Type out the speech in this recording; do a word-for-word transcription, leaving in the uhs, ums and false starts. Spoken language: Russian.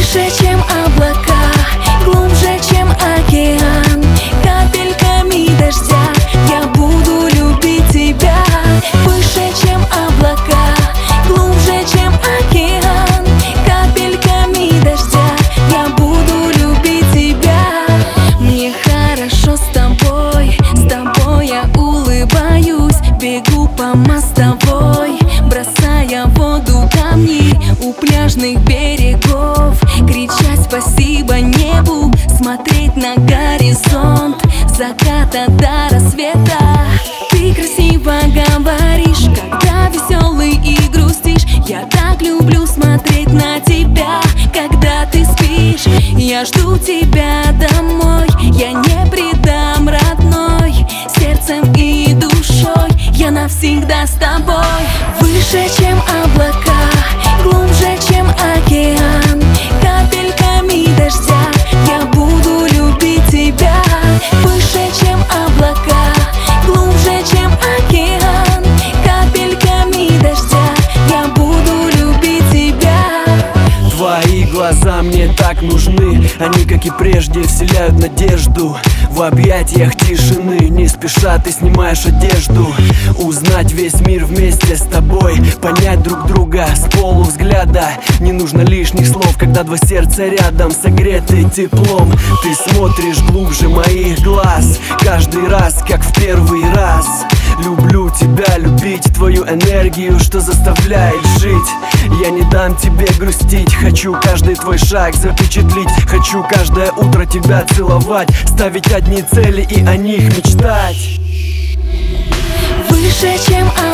Выше, чем облака, глубже, чем океан, капельками дождя я буду любить тебя. Выше, чем облака, глубже, чем океан, капельками дождя я буду любить тебя. Мне хорошо с тобой, с тобой я улыбаюсь, бегу по мостовой, бросая в воду камни у пляжных берегов, кричать спасибо небу, смотреть на горизонт с заката до рассвета. Ты красиво говоришь, когда веселый и грустишь. Я так люблю смотреть на тебя, когда ты спишь. Я жду тебя домой, я не предам, родной, сердцем и душой я навсегда с тобой. Выше, чем облака, глубже, чем океан, капельками дождя я буду любить тебя. Выше, чем облака, глубже, чем океан, капельками дождя я буду любить тебя. Твои глаза мне так нужны, они, как и прежде, вселяют надежду. В объятиях тишины не спеша ты снимаешь одежду. Узнать весь мир вместе с тобой, понять друг друга с полувзгляда. Не нужно лишних слов, когда два сердца рядом, согреты теплом. Ты смотришь глубже моих глаз, каждый раз, как в первый раз. Люблю тебя, любить твою энергию, что заставляет жить. Я не дам тебе грустить, хочу каждый твой шаг запечатлить. Хочу каждое утро тебя целовать, ставить одни цели и о них мечтать. Выше, чем